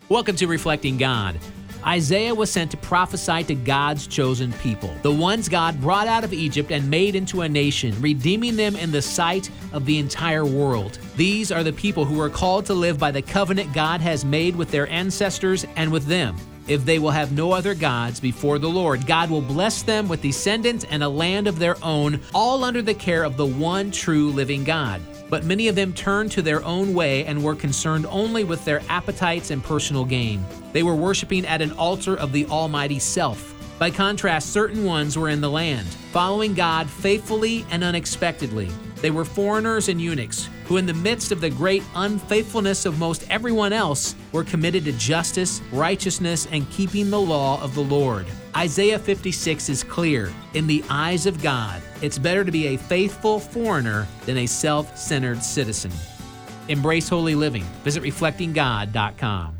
Welcome to Reflecting God. Isaiah was sent to prophesy to God's chosen people, the ones God brought out of Egypt and made into a nation, redeeming them in the sight of the entire world. These are the people who are called to live by the covenant God has made with their ancestors and with them. If they will have no other gods before the Lord, God will bless them with descendants and a land of their own, all under the care of the one true living God. But many of them turned to their own way and were concerned only with their appetites and personal gain. They were worshiping at an altar of the Almighty Self. By contrast, certain ones were in the land, following God faithfully and unexpectedly. They were foreigners and eunuchs, who in the midst of the great unfaithfulness of most everyone else, were committed to justice, righteousness, and keeping the law of the Lord. Isaiah 56 is clear. In the eyes of God, it's better to be a faithful foreigner than a self-centered citizen. Embrace holy living. Visit reflectinggod.com.